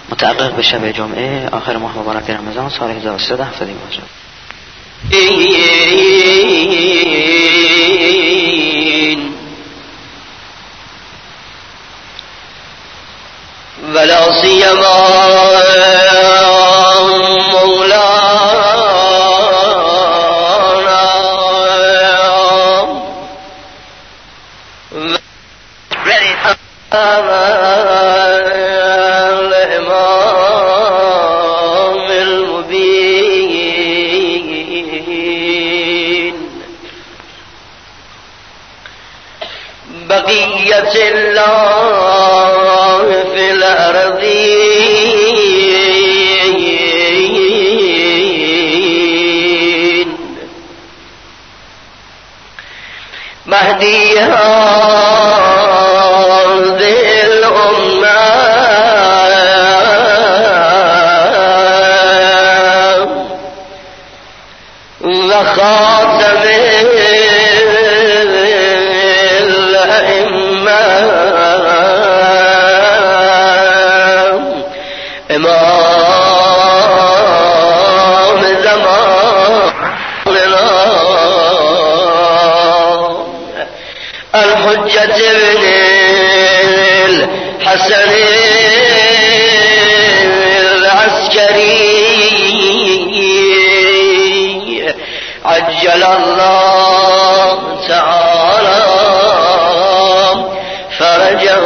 متعلق به شب جمعه آخر ماه مبارک رمضان سال 1370 باشه. ولا سیما الإمام المبين بقية الله في الأرض مهديها خاتم الأئمة إمام زماننا الحجة ابن الحسن العسكري عجل الله تعالى فرجه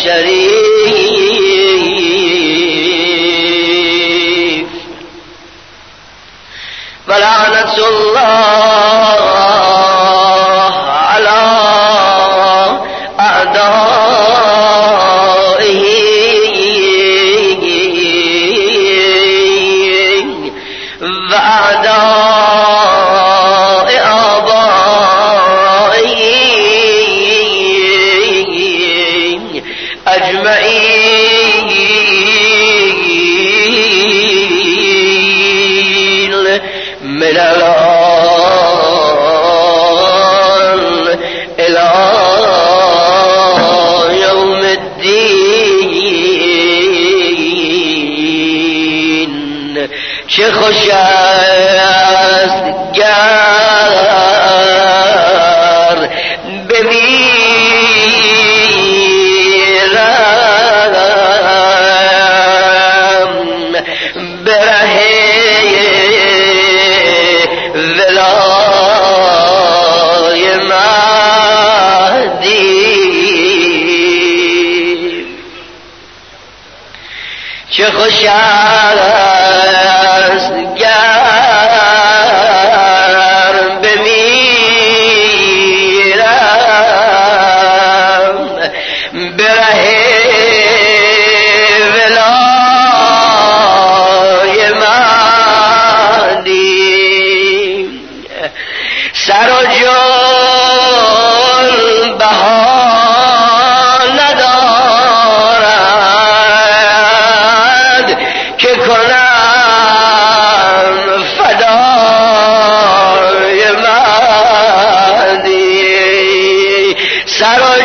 الشريف ولعنة الله على أعدائه وأعداء آبائه أجمعين من الآن إلى يوم الدين. چه خوش است گر بمیرم بره ولای مهدی. چه خوش است گر بمیرم بره ولای مهدی. سر و جان بها ندارد که کنم فدای مهدی. سر و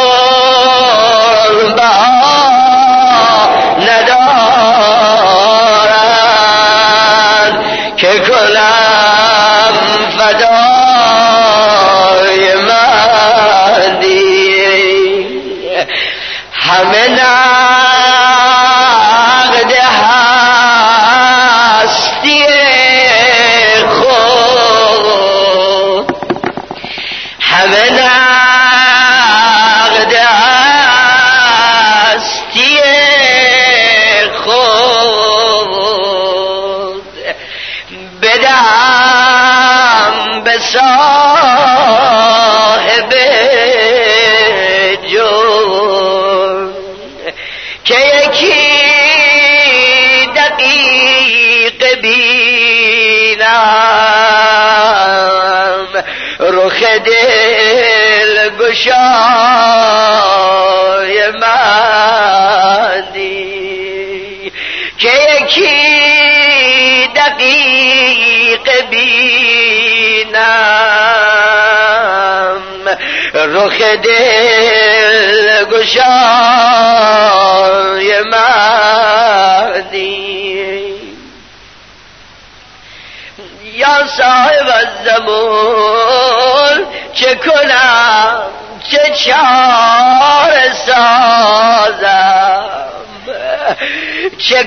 جان بها ندارد که کنم فدای مهدی. همه نقد هستی خود همه نقد هستی خود بدم به صاحب جون که یکی دقیق بینم رخ دل گشای مهدی. که یکی دقیق بینم رخ دل گشای مهدی. کردیم. یا صاحب الزمان چه کنم چه چاره سازم، چه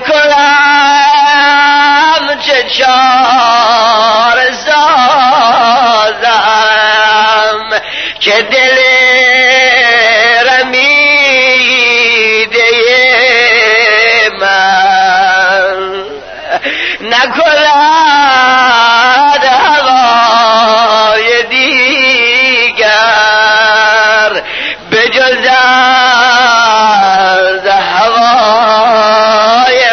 کنم چه چاره سازم که دل رمیده من نکند هوای دیگر به جز از هوای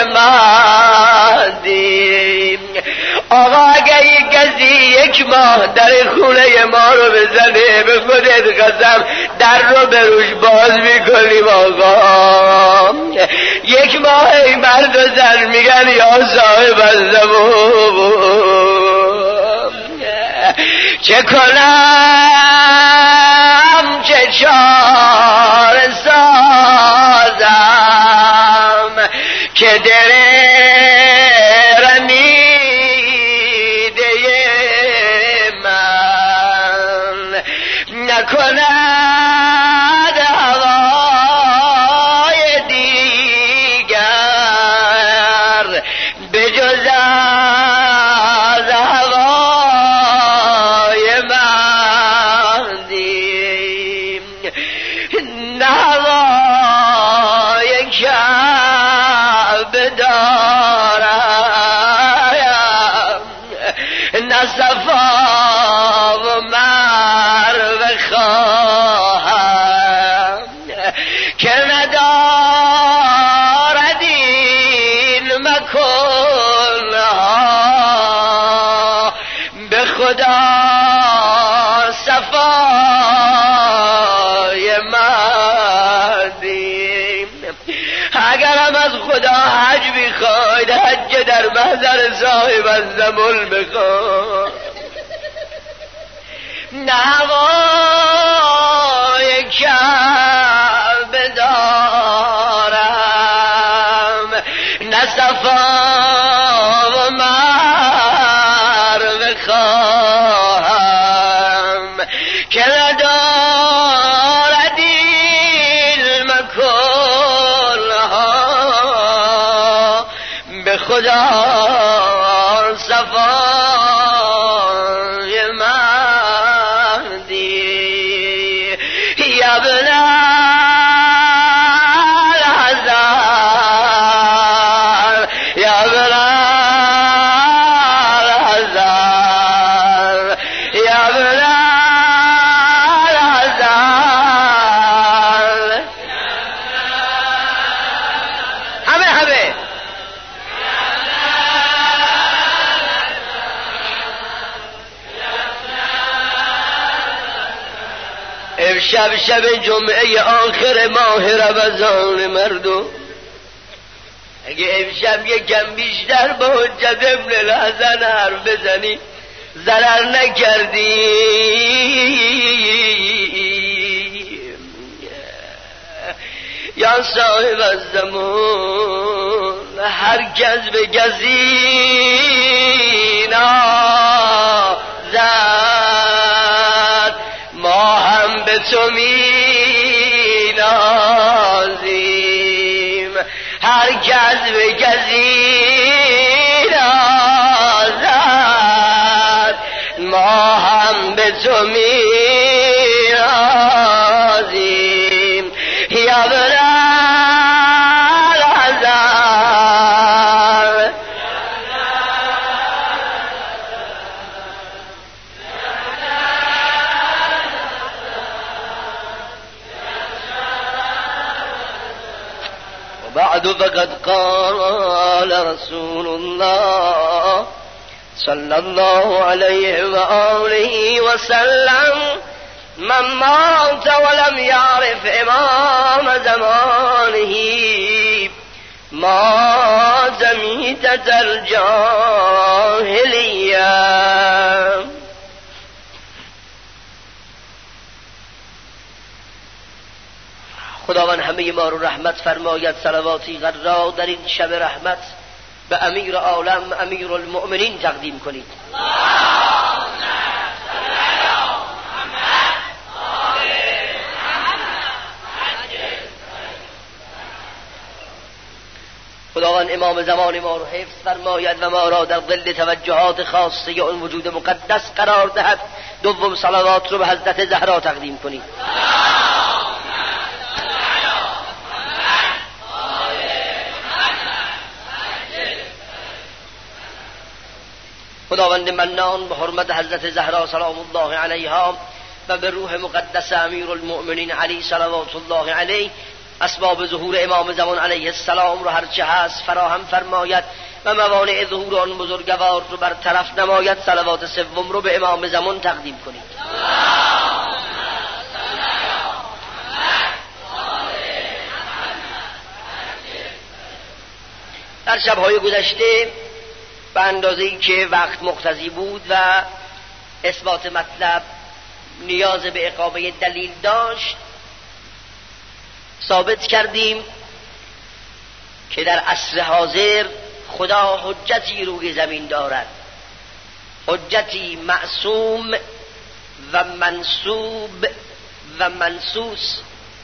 مادی. آقا اگه یک کسی یک ماه در خونه ما رو بزنه به خودت قسم در رو به روش باز میکنیم. آقا یک ماه این مرد و زن میگن یا صاحب الزمان چه کنم چه چاره سازم که دل رمیده من نکند هوای دیگر به جز از هوای مهدی. نه هوای کعبه دارم، نه صفا و مروه خواهم که ندارد این مکانها به خدا صفای مهدی. اگرم از خدا حج بخواید حج در محضر صاحب الزمان بخواید. نه هوای کعبه دارم، نه صفا و مروه خواهم که ندارد این مکانها به خدا صفای مهدی. یا ابن الحسن یا ابن الحسن یا ابن الحسن. همه امشب شب جمعه آخر ماه رمضان مردم، اگه امشب یکم بیشتر با حجت ابن الحسن حرف بزنی ضرر نکردی. یا صاحب الزمان هر کس به کسی نازد ما هم به تو می نازیم. هر کس به کسی نازد ما هم به تو می نازیم. یا ابن الحسن وبعد فقد قال رسول الله صلى الله عليه وآله وسلم من مات ولم يعرف امام زمانه مات میتة الجاهلیه. خداوند همه ما رو رحمت فرماید. صلواتی قرار در این شب رحمت به امیر عالم امیر المؤمنین تقدیم کنید. خداوند امام زمان ما رو حفظ فرماید و ما را در ظل توجهات خاصه اون وجود مقدس قرار دهد. دوم صلوات رو به حضرت زهرا تقدیم کنید. خداوند منان به حرمت حضرت زهرا سلام الله علیها و به روح مقدس امیر المؤمنین علی صلوات الله علیه اسباب ظهور امام زمان علیه السلام رو هرچه هست فراهم فرماید و موانع ظهور آن بزرگوار رو برطرف نماید. صلوات سوم رو به امام زمان تقدیم کنید. در شب‌های گذشته به اندازه‌ای که وقت مقتضی بود و اثبات مطلب نیاز به اقامه دلیل داشت ثابت کردیم که در عصر حاضر خدا حجتی روی زمین دارد، حجتی معصوم و منسوب و منسوس.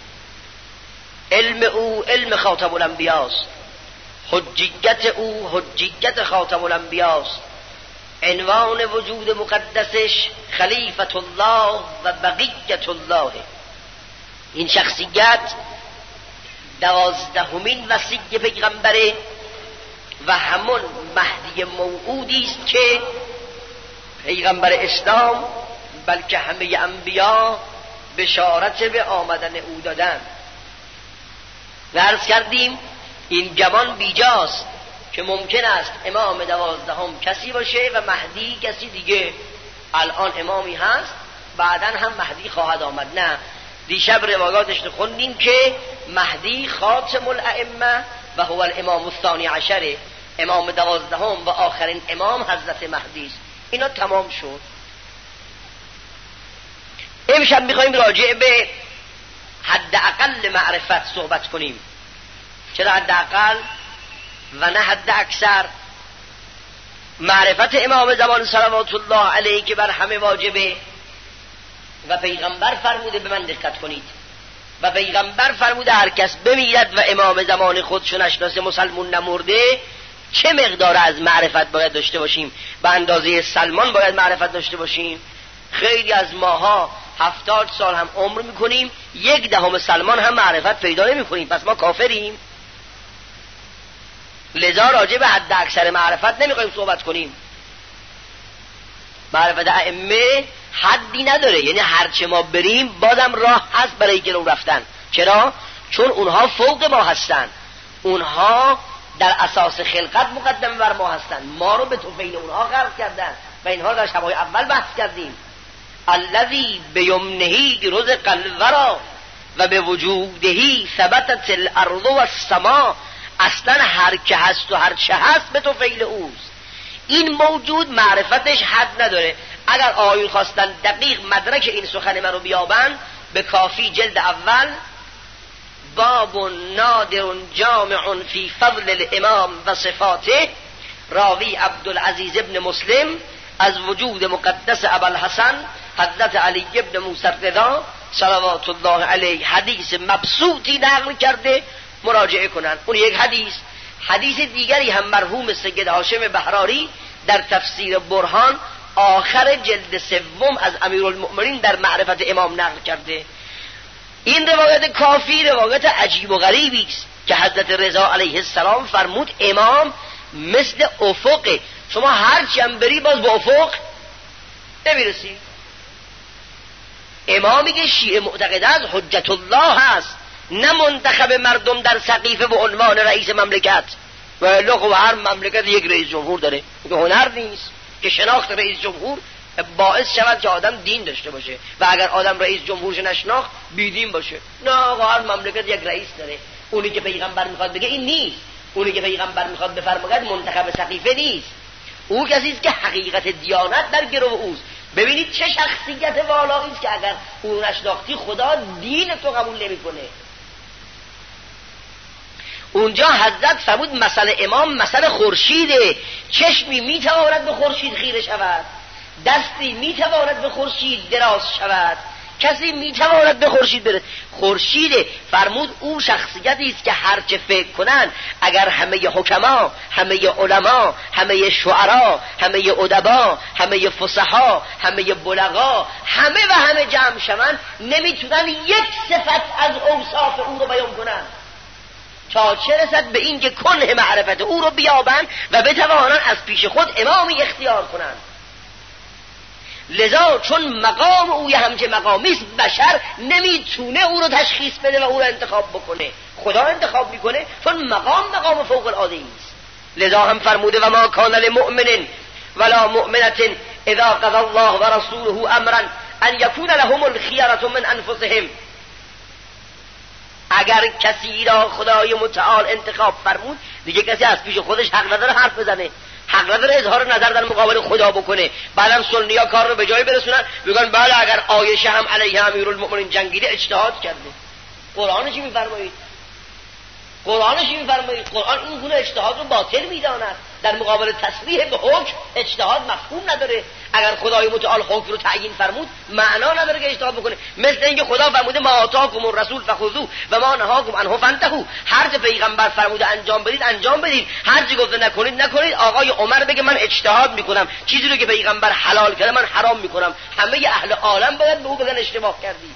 علم او علم خاتم الانبیاست، حجیت او حجیت خاتم الانبیاست. عنوان وجود مقدسش خلیفت الله و بقیت الله. این شخصیت 12مین وصی پیغمبره و همون مهدی موعودی است که پیغمبر اسلام بلکه همه انبیا بشارت به آمدن او دادند. و عرض کردیم این گمان بیجاست که ممکن است امام 12 کسی باشه و مهدی کسی دیگه. الان امامی هست بعداً هم مهدی خواهد آمد. نه، دیشب روایاتش رو خوندیم که مهدی خاتم الائمه و هو الامام الثانی عشره، امام 12 و آخرین امام حضرت مهدی است. اینا تمام شد. امشب میخوایم راجع به حداقل معرفت صحبت کنیم. چرا حداقل و نه حد اکثر؟ معرفت امام زمان صلوات الله علیه که بر همه واجبه و پیغمبر فرموده به من دقت کنید و پیغمبر فرموده هر کس بمیرد و امام زمان خودشو نشناسه مسلمون نمرده چه مقدار از معرفت باید داشته باشیم؟ به اندازه سلمان باید معرفت داشته باشیم. خیلی از ماها 70 سال هم عمر میکنیم 1/10 سلمان هم معرفت پیدا نمیکنیم، پس ما کافریم. لذا راجع به حد اکثر معرفت نمیخوایم صحبت کنیم. معرفت ائمه حدی نداره، یعنی هرچه ما بریم بازم راه هست برای جلو رفتن. چرا؟ چون اونها فوق ما هستن، اونها در اساس خلقت مقدم بر ما هستن، ما رو به طفیل اونها خلق کردن و اینها در شبهای اول بحث کردیم. الذی بیمنهی رزق الورا و به وجودهی ثبتت الارض و السما. اصلا هر که هست و هر چه هست به طفیل اوست. این موجود معرفتش حد نداره. اگر آیون خواستن دقیق مدرک این سخن من رو بیابن به کافی جلد اول باب نادر جامع فی فضل الامام و صفاته راوی عبدالعزیز ابن مسلم از وجود مقدس ابوالحسن حضرت علی ابن موسی رضا صلوات الله علیه حدیث مبسوطی نقل کرده، مراجعه کنن. اون یک حدیث دیگری هم مرحوم سید هاشم بهراری در تفسیر برهان آخر جلد 3 از امیرالمؤمنین در معرفت امام نقل کرده. این روایت کافی روایت عجیب و غریبی است که حضرت رضا علیه السلام فرمود امام مثل افق، شما هر چی هم بری باز به افق نمیرسی. امامی که شیعه معتقد است حجت الله هست، نه منتخب مردم در سقیفه به عنوان رئیس مملکت. و الا هر مملکت یک رئیس جمهور داره، که هنر نیست که شناخت رئیس جمهور باعث شود که آدم دین داشته باشه و اگر آدم رئیس جمهورش نشناخت بیدین باشه. نه، هر مملکت یک رئیس داره. اونی که پیغمبر میخواد بگه این نیست، اونی که پیغمبر میخواد بفرماید منتخب سقیفه نیست. او کسی است که حقیقت دیانت در گرو اوست. ببینید چه شخصیت والایی است که اگر او نشناختی خدا دین تو قبول نمیکنه. اونجا حضرت فرمود مثل امام مثل خورشیده. چشمی میتواند به خورشید خیره شود، دستی میتواند به خورشید دراز شود، کسی میتواند به خورشید برسد. خورشید فرمود او شخصیتی است که هر چه فکر کنند، اگر همه حکما، همه علما، همه شعرا، همه ادبا، همه فصحا، همه بلغا، همه و همه جمع شوند، نمیتونن یک صفت از اوصاف او رو بیان کنند تا چه رسد به این که کنه معرفت او رو بیابند و بتوانند از پیش خود امامی اختیار کنند. لذا چون مقام اوی همچه مقامیست، بشر نمیتونه او رو تشخیص بده و او رو انتخاب بکنه، خدا انتخاب میکنه، چون مقام فوق العاده است. لذا هم فرموده و ما کان لمؤمن ولا مؤمنة اذا قضى الله و رسوله امرا ان یکون لهم الخیرة من انفسهم. اگر کسی را خدای متعال انتخاب فرمود، دیگه کسی از پیش خودش حق نداره حرف بزنه، حق نداره اظهار نظر در مقابل خدا بکنه. بعدم سنی‌ها کار رو به جای برسونن، بگن بله اگر عایشه هم علیه امیرالمؤمنین جنگیده اجتهاد کرده. قرآن چی می‌فرمایید؟ قرآن این گونه اجتهاد رو باطل می‌داند. در مقابل تصریح به حکم اجتهاد مفهوم نداره. اگر خدای متعال حکم رو تعیین فرمود، معنا نداره که اجتهاد بکنه. مثل اینکه خدا فرموده ما آتاکم الرسول فخذوه و ما نهاکم عنه فانتهوا. هر چه پیغمبر فرموده انجام بدید انجام بدید، هر چه گفته نکنید. آقای عمر بگه من اجتهاد میکنم، چیزی رو که پیغمبر حلال کرده من حرام میکنم، همه اهل عالم باید به او بگن اشتباه کردی.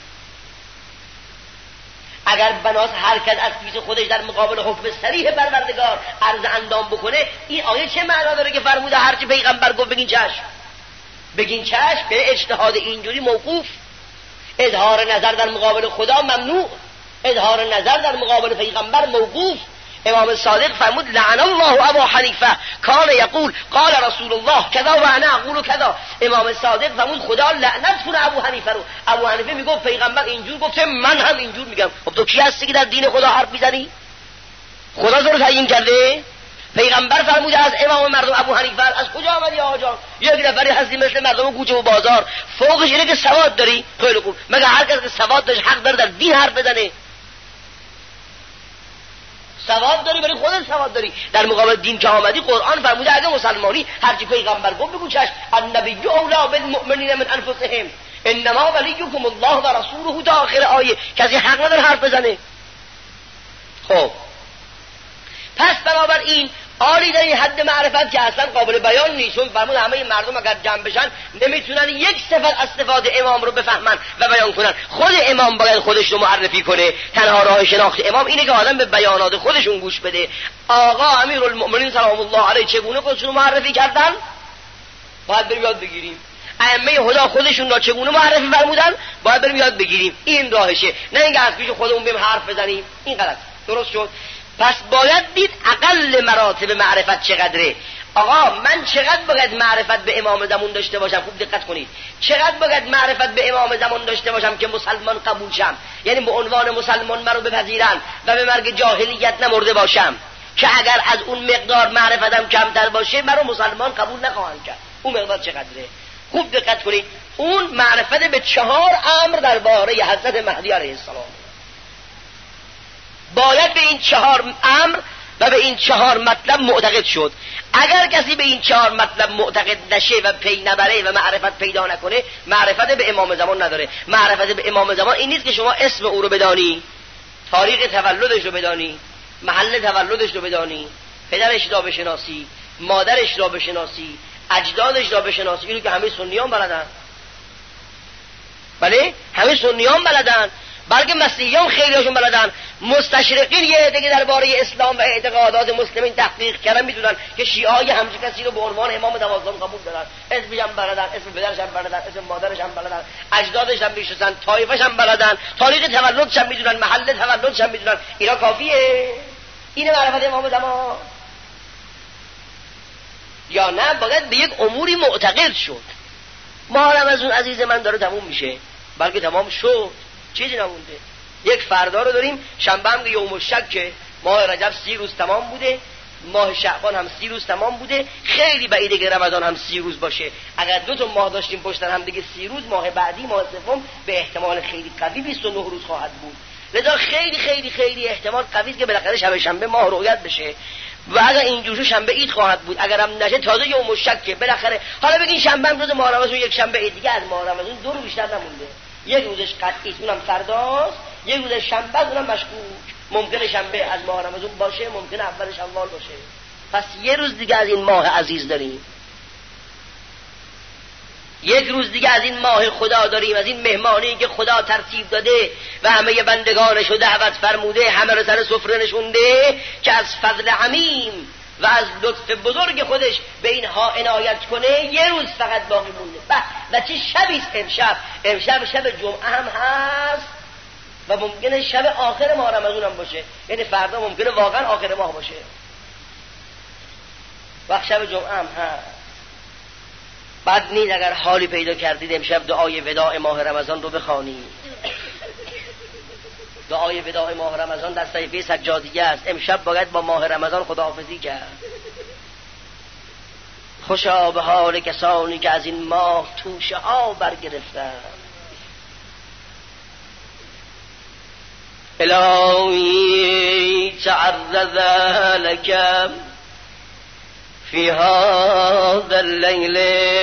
اگر بناس هر کس از پیش خودش در مقابل حکم صریح پروردگار عرض اندام بکنه، این آیه چه معنا داره که فرموده هر چه پیغمبر گفت بگین چشم؟ به اجتهاد اینجوری موقوف. اظهار نظر در مقابل خدا ممنوع، اظهار نظر در مقابل پیغمبر موقوف. امام صادق فرمود لعن الله ابا حنیفه کان یقول قال رسول الله کذا و انا اقول کذا. امام صادق فرمود خدا لعنت کنه ابو حنیفه رو. ابو حنیفه میگفت پیغمبر اینجور گفته، من هم اینجور میگم. خب تو کی هستی که در دین خدا حرف میزنی؟ خدا تو رو تعیین کرده؟ پیغمبر فرموده از امام مردم ابو حنیفه. از کجا آمدی آقا جان؟ یک نفری هستی مثل مردم کوچه و بازار، فوقش اینه که سواد داری. خیلی خوب، مگه هر کس که سواد داشت حق داره در دین حرف بزنه؟ سواد داری، برای خودت سواد داری. در مقابل دین که آمدی، قرآن فرموده اگه مسلمانی هر چی پیغمبر گفت بگو چشم. النبی اولی بالمؤمنین من انفسهم انما ولیکم الله و رسوله تا آخر آیه. کسی حق نداره حرف بزنه. خب پس بنابراین آری در این حد معرفت که اصلا قابل بیان نیست. چون فرمود همه مردم اگر جمع بشن نمیتونن یک صفت از صفات امام رو بفهمن و بیان کنن. خود امام باید خودش رو معرفی کنه. تنها راه شناخت امام اینه که آدم به بیانات خودشون گوش بده. آقا امیرالمؤمنین سلام الله علیه چگونه خودشون رو معرفی کردن؟ باید بریم یاد بگیریم. ائمه هدا خودشون را چگونه معرفی فرمودن؟ باید بریم یاد بگیریم. این راهشه، نه اینکه از پیش خودمون بریم حرف بزنیم. این غلط. درست شد؟ پس باید دید اقل مراتب معرفت چقدره. آقا من چقدر باید معرفت به امام زمان داشته باشم؟ خوب دقت کنید. چقدر باید معرفت به امام زمان داشته باشم که مسلمان قبول شم، یعنی به عنوان مسلمان مرا بپذیرن و به مرگ جاهلیت نمرده باشم، که اگر از اون مقدار معرفتم کمتر باشه مرا مسلمان قبول نخواهند کرد. اون مقدار چقدره؟ خوب دقت کنید. اون معرفت به 4 امر درباره حضرت مهدی علیه السلام. باید به این 4 امر و به این 4 مطلب معتقد شد. اگر کسی به این 4 مطلب معتقد نشه و پی نبره و معرفت پیدا نکنه، معرفت به امام زمان نداره. معرفت به امام زمان این نیست که شما اسم او رو بدانی، تاریخ تولدش رو بدانی، محل تولدش رو بدانی، پدرش را بشناسی، مادرش را بشناسی، اجدادش را بشناسی. اینو که همه سنیان بلدن. بله همه سنیان بلدن، بلکه مسیحیان خیلی هاشون بلدن. مستشرقین یه عده که درباره اسلام و اعتقادات مسلمین تحقیق کردن میدونن که شیعه‌های همچین کسی رو به عنوان امام 12 قبول دارن. اسمش هم بلدن، اسم پدرش هم بلدن، اسم مادرش هم بلدن، اجدادش هم میشناسن، طایفش هم بلدن، تاریخ تولدش هم میدونن، محل تولدش هم میدونن. اینا کافیه؟ اینه معرفت امام زمان؟ یا نه باید به یک اموری معتقد شد؟ ما رمضان عزیز من داره تموم میشه، بلکه تمام شد، چیزی نمونده. یک فردا رو داریم، شنبه هم یوم الشک که ماه رجب 30 روز تمام بوده، ماه شعبان هم 30 روز تمام بوده. خیلی بعیده که رمضان هم 30 روز باشه. اگر 2 تا ماه داشتیم پشت هم دیگه 30 روز، ماه بعدی ماه سوم به احتمال خیلی قوی 29 روز خواهد بود. لذا خیلی خیلی خیلی احتمال قوی است که بالاخره شب شنبه ماه رؤیت بشه و اگر اینجوری شنبه عید خواهد بود، اگرم نشه تازه یوم الشکه بالاخره. حالا بگین شنبه روز ماه رمضان، یک شنبه عید دیگه از ماه رمضان 2 روز بیشتر نمونده، یک روزش قطعی اونم فرداست، یک روز شنبه اونم مشکوک، ممکنه شنبه از ماه رمضان باشه، ممکنه اول شوال باشه. پس یه روز دیگه از این ماه عزیز داریم، یک روز دیگه از این ماه خدا داریم، از این مهمانی که خدا ترتیب داده و همه بندگانش رو دعوت فرموده، همه رو سر سفره نشونده که از فضل عمیم و از لطف بزرگ خودش به اینها عنایت کنه. یه روز فقط باقی مونده و چه شبیست امشب شب جمعه هم هست و ممکنه شب آخر ماه رمضان هم باشه، یعنی فردا ممکنه واقعا آخر ماه باشه و شب جمعه هم هست. بعد نیست اگر حالی پیدا کردید امشب دعای وداع ماه رمضان رو بخوانید. دعای وداع ماه رمضان در صحیفه سجادیه است. امشب باید با ماه رمضان خداحافظی کرد. خوشا به حال کسانی که از این ماه توشه ها برگرفتن. الهی تعرض لکم في هذا الليل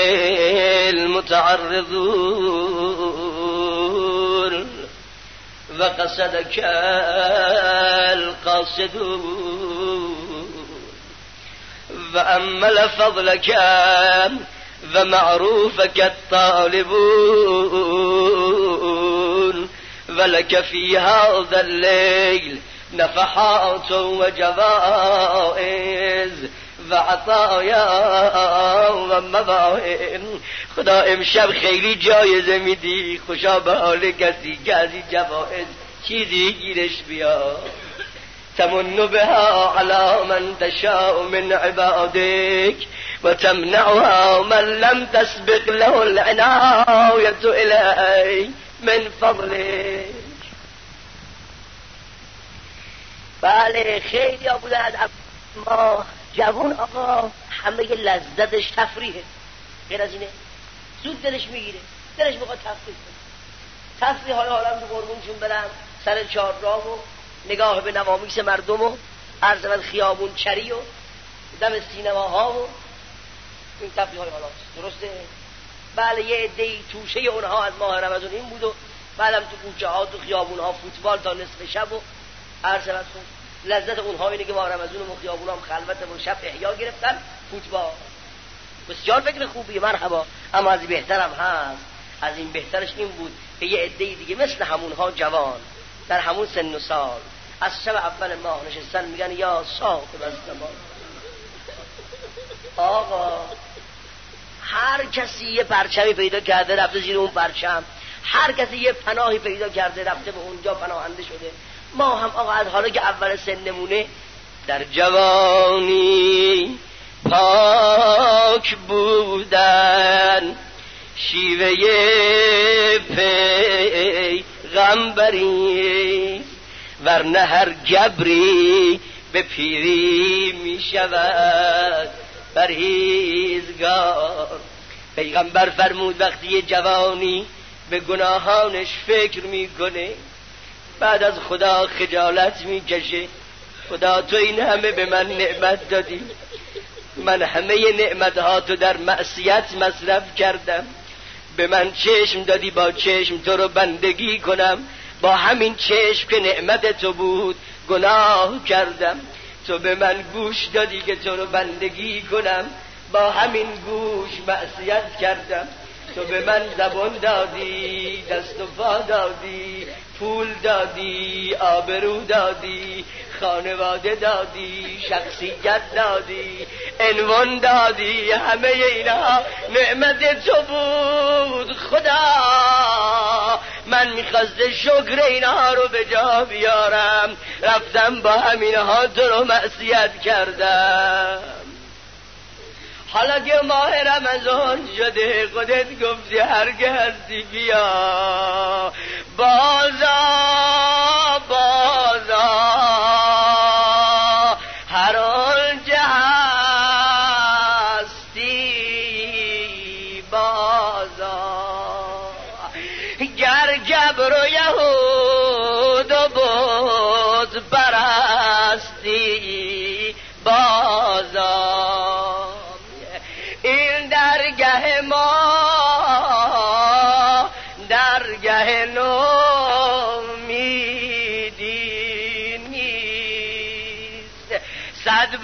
المتعرضون وقصدك القاصدون وأمل فضلك ومعروفك الطالبون ولك في هذا الليل نفحات وجوائز و عطایا و مواهن. خدا امشب خیلی جایزه میدی، خوشا به حال کسی که از این جوائز چیزی گیرش بیاد. تمن بها على من تشاء من عبادك و تمنعها من لم تسبق له العنایة الی من فضلك. بله خیلی ها بودن ما جوان آقا همه لذتش تفریحه، غیر از اینه زود دلش میگیره، دلش میخواد تفریح کنه. تفریح حالا رو قربونشون برم سر چهارراه و نگاه به نوامیس مردم و عرض و خیابون چری و دم سینماها و این تفریح های حالا درسته. بله یه عده‌ای توشه اونها از ماه رمضان این بود و بعدم تو کوچه ها تو خیابون ها فوتبال تا نصف شب و عرض و لذت اونها اینه که ماه رمضان و خیابون هم خلوت و شب احیا گرفتن فوتبال. بسیار فکر خوبیه، مرحبا. اما از بهترم هست، از این بهترش این بود که یه عده‌ای دیگه مثل همونها جوان در همون سن و سال از شب اول ماه نشستن میگن یا صاحب الزمان. آقا هر کسی یه پرچمی پیدا کرده رفته زیر اون پرچم، هر کسی یه پناهی پیدا کرده رفته به اونجا پناهنده شده. ما هم آقا از حالا که اول سن نمونه در جوانی پاک بودن شیوه پیغمبری، ورنه هر گبری به پیری می شود پرهیزگار. پیغمبر فرمود وقتی یه جوانی به گناهانش فکر میکنه بعد از خدا خجالت میکشه. خدا تو این همه به من نعمت دادی، من همه نعمتهاتو در معصیت مصرف کردم، به من چشم دادی با چشم تو رو بندگی کنم، با همین چشم که نعمت تو بود گناه کردم. تو به من گوش دادی که تو رو بندگی کنم، با همین گوش معصیت کردم. تو به من زبان دادی، دست و پا دادی، پول دادی، آبرو دادی، خانواده دادی، شخصیت دادی، عنوان دادی، همه اینا نعمت تو بود. خدا من میخواست شکر اینها رو به جا بیارم، رفتم با همینها تو رو معصیت کردم. حالا که ماه رمضان شده خودت گفتی هرگه هستی بیا بازا بازا، هر آنچه هستی بازا. گر جبر و یهود و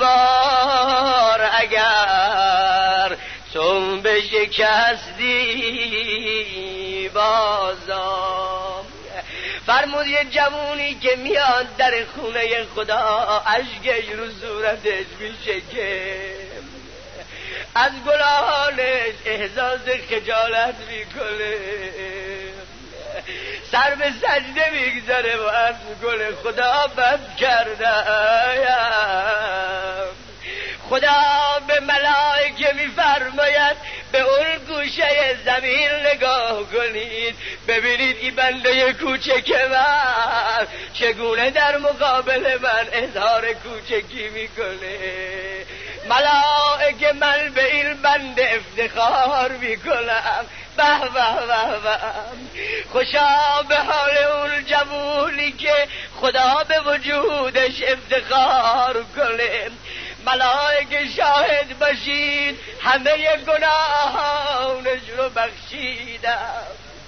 بار اگر تو بشکستی بازم. فرمود یه جوونی که میاد در خونه خدا اشکش رو صورتش میشه که از گناهانش احساس خجالت میکنه، سر به سجده میگذاره و از گل خدا بد کردم. خدا به ملائکه میفرماید به اون گوشه زمین نگاه کنید ببینید این بنده کوچک من چگونه در مقابل من اظهار کوچکی میکنه. ملائکه من به این بنده افتخار میکنم. به به به به، خوشا به حال اون جوونی که خدا به وجودش افتخار کنه. ملائکه شاهد باشید همه گناهانش رو بخشیدم.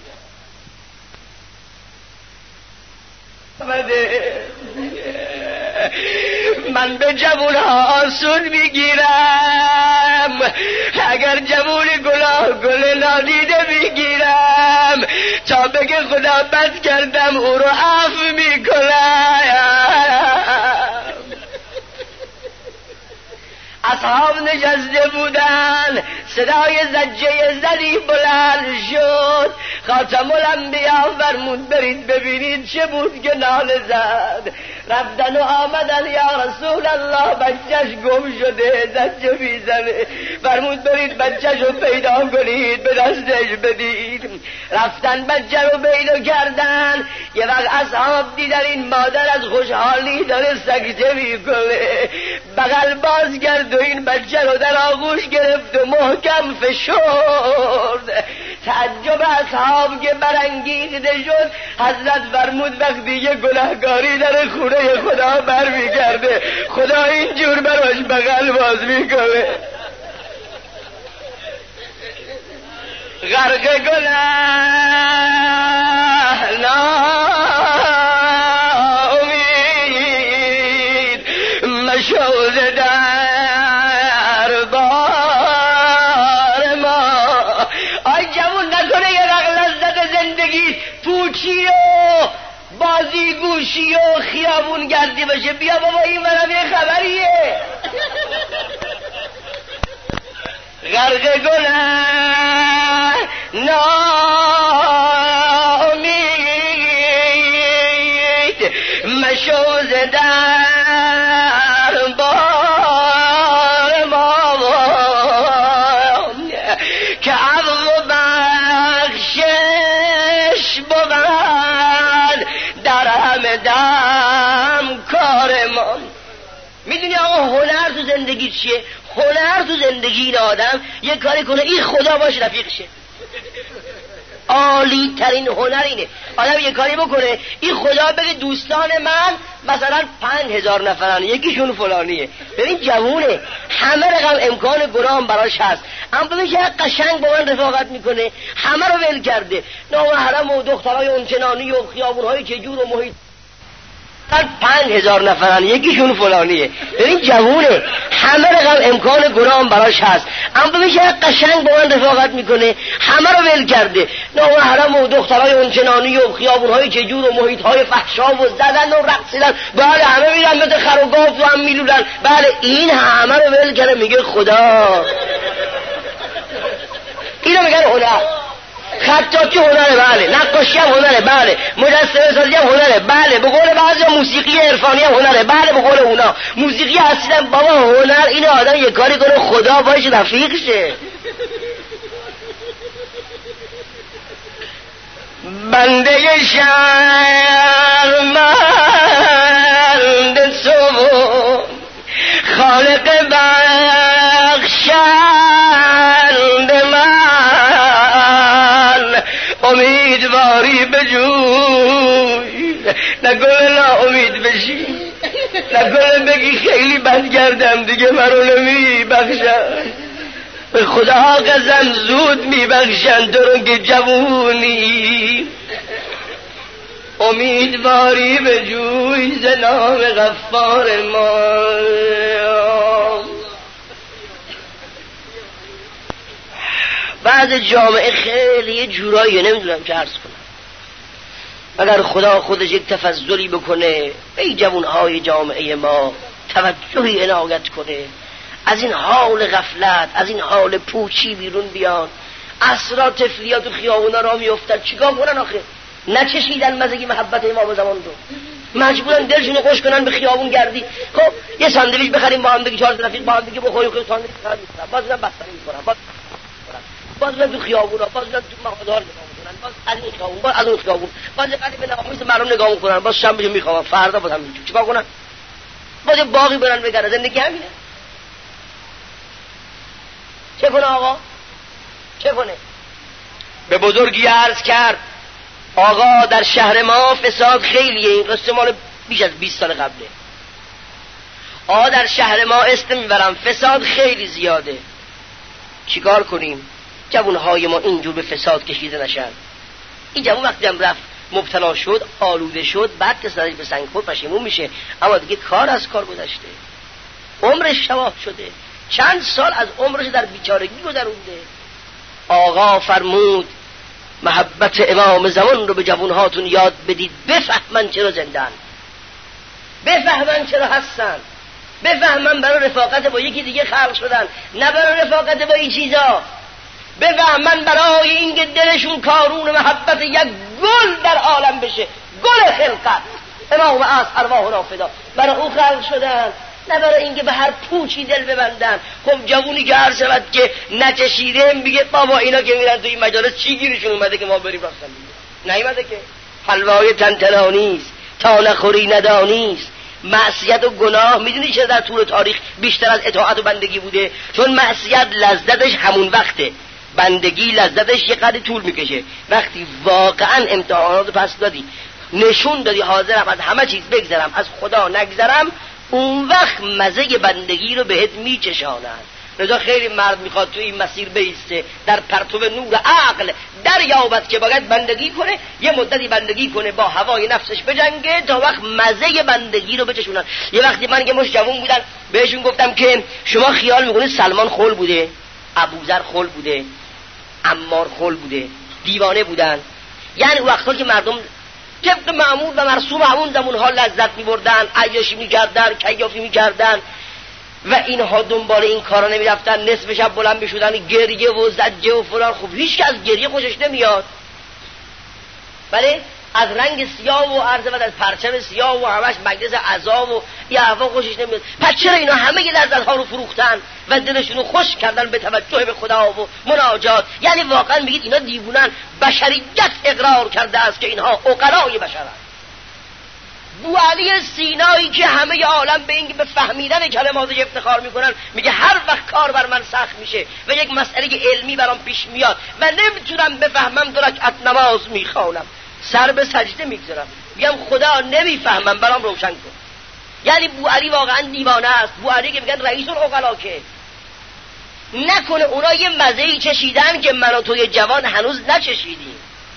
من به جوون ها آسون میگیرم، اگر جوون گل نادیده میگیرم تا بگه خدا بد کردم او رو عفو میکنم. اصحاب نشسته بودن، صدای زجه زدی بلند شد. خاتم الانبیا فرمود برید ببینید چه بود که ناله زد. رفتن و آمدن یا رسول الله بچهش گم شده زجه میزنه. فرمود برید بچهش رو پیدا کنید به دستش بدید. رفتن بچه رو پیدا کردن. یه وقت اصحاب دیدن این مادر از خوشحالی داره سجده میکنه، بغل باز کرد و این بچه رو در آغوش گرفت و محکم فشرد. تعجب اصحاب که برانگیخته شد. حضرت فرمود وقتی یه گناهکاری در خونه خدا برمیگرده خدا اینجور براش بغل باز میکنه. غرق گناه ناامید مشو ز در بار ما. آی جوون نکنه یه وقت لذت زندگی پوچی و بازی گوشی و خیابون گردی باشه. بیا بابا این برم یه خبریه. غرق گناه ناامید مشو ز در بار ما که عفو بخشش بود در همه دم کار ما. میدونی آقا هنر تو زندگی چیه؟ هنر تو زندگی این آدم یه کاری کنه این خدا باشه رفیقشه. عالی ترین هنر اینه آدم یه کاری بکنه این خدا بگه دوستان من مثلا 5000 نفرن یکیشون فلانیه. ببین جوونه همه رقم امکان گناه براش هست، اما ببین چه قشنگ با من رفاقت میکنه، همه رو ول کرده، نامحرم و دخترای اونچنانی و خیابونهای چجور و محیط 5000 نفرن یکیشون فلانیه. ببین جوونه همه رقم امکان گناه براش هست، اما ببین چه قشنگ با من رفاقت میکنه، همه رو ول کرده، نامحرم و دخترای اونچنانی و خیابونهای چجور و محیطهای فحشا و زدن و رقصیدن. بله همه میرن مثل خر و گاو و هم میلولن. بله این همه رو ول کرده میگه خدا. اینو میگن هنر. خطاطی هنره، بله. نقاشی هم هنره، بله. مجسمه سازی هم هنره، بله. به قول بعضی موسیقی عرفانی هم هنره، بله. به قول اونا موسیقی اصلا بابا هنر این آدم یه کاری کنه خدا باشه رفیق شه. بنده شرمنده تو خالق بخشنده من امیدواری بجوی، نکنه ناامید بشی، نکنه بگی خیلی بد کردم دیگه منو نمی بخشن. به خدا قسم زود می بخشن تو رو که جوونی. امیدواری بجوی ز نام غفار ما. وضع جامعه خیلی یه جورایی نمیدونم که عرض کنم. اگر خدا خودش یک تفضلی بکنه به این جوانهای جامعه ما توجهی عنایت کنه، از این حال غفلت، از این حال پوچی بیرون بیان. عصرا طفلیات و خیابونا را میافتن، چیکار کنن آخه؟ نچشیدن مزگی محبت امام زمان رو، مجبورن دلشون خوش کنن به خیابون گردی. خب یه ساندویچ بخریم با هم دیگه، 4 رفیق با هم دیگه بخوریم، خب ساندویچ خرید میکنن، باز هم بستنی میکنن، باز تو خیابونا، باز تو مغازه‌ها نگاه میکنن، باز از این خیابون، باز از اون خیابون، باز قضیه به نامیس مردم نگاه میکنن، باز شب میخوابن، فردا باز همین. چیکار کنن؟ باز باقی برن بگردن. زندگی همینه. چه کنه آقا؟ چه کنه؟ به بزرگی عرض کرد آقا در شهر ما فساد خیلیه. این قصه مال بیش از 20 سال قبله. آقا در شهر ما اسم میبرم، فساد خیلی زیاده. چیکار کنیم؟ جوانهای ما اینجور به فساد کشیده نشن. این جوان وقتی هم رفت مبتلا شد، آلوده شد، بعد که سرش به سنگ خورد پشیمون میشه، اما دیگه کار از کار گذشته، عمرش شواف شده، چند سال از عمرش در بیچارگی گذرونده. آقا فرمود محبت امام زمان رو به جوانهاتون یاد بدید، بفهمن چرا زندن، بفهمن چرا هستن، بفهمن برای رفاقت با یکی دیگه خلق شدن، نه برای رفاقت با این چیزا. بفهمن برای اینکه دلشون کارون محبت یک گل در عالم بشه، گل خلقت. امام از ارواح را فدا، برای او خلق شدن، نه برای اینکه به هر پوچی دل ببندن. خب جوونی که هر شود که نچشیده میگه بابا اینا که میرن تو این مجالس چی گیرشون اومده که ما بریم راستن دیگه؟ نیومده که حلوای تنتنانیست تا نخوری ندانیست. معصیت و گناه میدونی چرا در طول تاریخ بیشتر از اطاعت و بندگی بوده؟ چون معصیت لذتش همون وقته، بندگی لذتش یه قدری طول میکشه. وقتی واقعا امتحانات پس دادی، نشون دادی حاضرم از همه چیز بگذرم، از خدا نگذرم، اون وقت مزه بندگی رو بهت میچشانند. لذا خیلی مرد میخواد تو این مسیر بیسته، در پرتو نور عقل دریابد که باید بندگی کنه، یه مدتی بندگی کنه، با هوای نفسش بجنگه تا وقت مزه بندگی رو بچشونن. یه وقتی من که مش جوون بودن بهشون گفتم که شما خیال میکنید سلمان خل بوده، ابوذر خل بوده، عمار خل بوده، دیوانه بودن؟ یعنی وقتا که مردم طبق معمول و مرسوم همون زمانها لذت می‌بردن، عیاشی می‌کردن، کیافی می‌کردن و اینها دنبال این کارا نمی‌رفتن، نصف شب بلند می‌شدن گریه و زجه و فلان. خب هیچ که از گریه خوشش نمیاد، بله از رنگ سیاه و عرض و از پرچم سیاه و همش مجلس عذاب و یه هوا خوشش نمیاد. پس چرا اینا همه لذت‌ها رو فروختن و دلشون رو خوش کردن به توجه به خدا و مناجات؟ یعنی واقعا میگید اینا دیوونن؟ بشریت اقرار کرده است که اینها عقلای بشرن. بوعلی سینایی که همه عالم به اینکه به فهمیدن کلماتش افتخار میکنن، میگه هر وقت کار بر من سخت میشه و یک مسئله علمی برام پیش میاد و نمیتونم بفهمم، 2 رکعت نماز میخوانم، سر به سجده میگذارم، میگم خدا نمیفهمم برام روشن کن. یعنی بوعلی واقعا دیوانه است. بوعلی که میگن رئیس العقلا، که نکنه اونا یه مزه‌ای چشیدن که من و توی جوان هنوز نچشیدیم.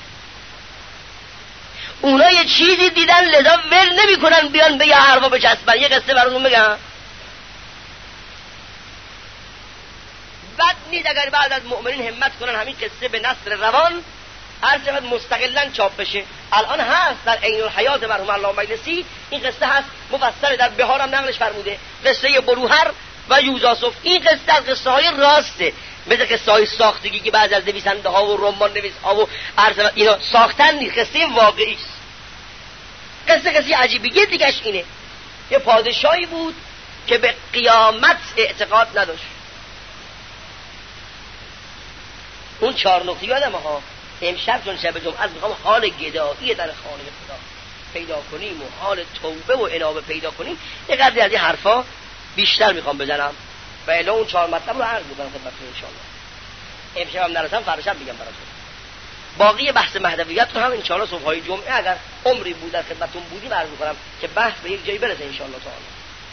اونا یه چیزی دیدن لذا ول نمی کنن بیان به یه حرفا بچسبن. یه قصه براتون بگم. بد نیست اگر بعد از مؤمنین همت کنن همین قصه به نثر روان هر شود مستقلاً چاپ بشه. الان هست در عین الحیات مرحوم علامه مجلسی، این قصه هست مفصل، در بهار هم نقلش فرموده، قصه بروهر و یوزاسف. این قصه از قصه های راسته، مثل قصه های ساختگی که بعض از نویسنده ها و رمان نویس ها و اینا ساختن نیست، قصه واقعی است. قصه عجیبیه دیگهش اینه، یه پادشاهی بود که به قیامت اعتقاد نداشت. اون 4 نکته یادم ها. امشب چون شب جمعه میخوام حال گدایی در خانه خدا پیدا کنیم و حال توبه و انابه پیدا کنیم. یه قدری از این حرفا بیشتر میخوام بزنم و الا اون 4 مطلب رو عرض میکنم خدمتتون ان شاء الله. امشب هم نرسم فردا شب میگم براتون. باقی بحث مهدویت رو هم ان شاء الله صبحای جمعه اگر عمری بود در خدمتتون بودیم عرض میکنم که بحث به یک جایی برسه ان شاء الله تعالی.